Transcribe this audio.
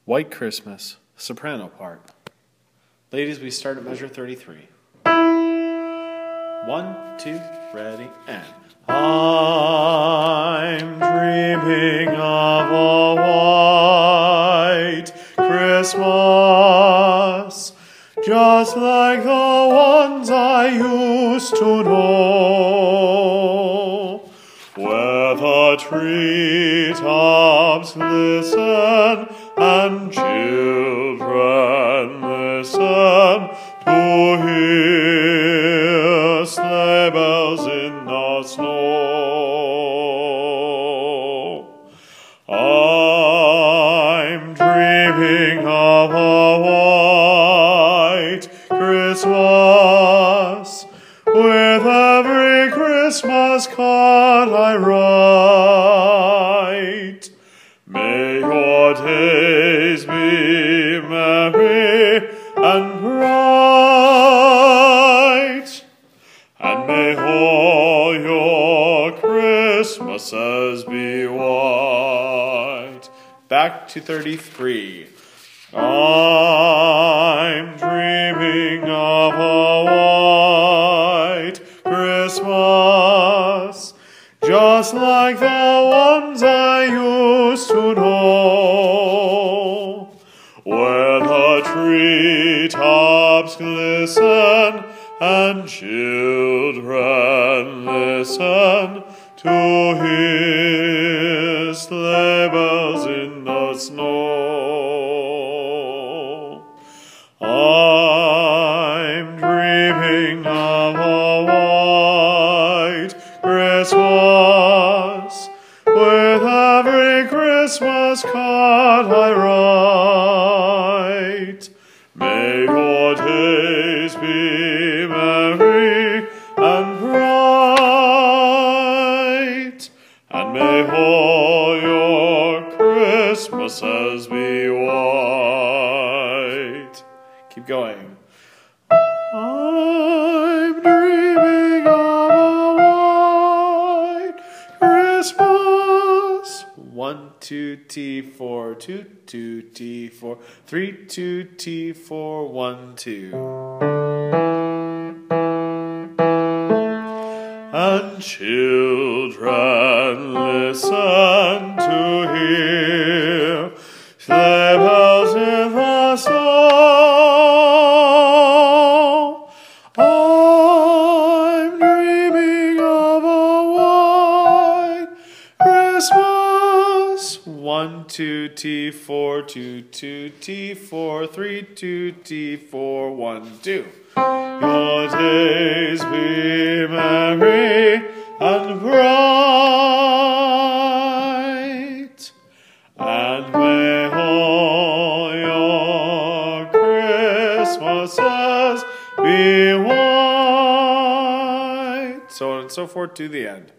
White Christmas, soprano part. Ladies, we start at measure 33. 1, 2, ready, and I'm dreaming of a white Christmas, just like the ones I used to know, where the treetops glisten and children listen to hear sleigh bells in the snow. I'm dreaming of a white Christmas, with every Christmas card I write. May your days be merry and bright, and may all your Christmases be white. Back to 33. I'm dreaming of a white Christmas, just like the ones I used to know, where the treetops glisten and children listen to hear sleigh bells in the snow. I'm dreaming of a white Christmas, with every Christmas card I write. May your days be merry and bright, and may all your Christmases be white. Keep going. I'm dreaming of a white Christmas. 1, 2, T4, 2, 2, T4, 3, 2, T4, 1, 2. And children listen to hear sleigh bells in the snow. I'm dreaming of a white Christmas. 1, 2, T4, 2, 2, T4, 3, 2, T4, 1, 2. Your days be merry and bright, and may all your Christmases be white. So on and so forth to the end.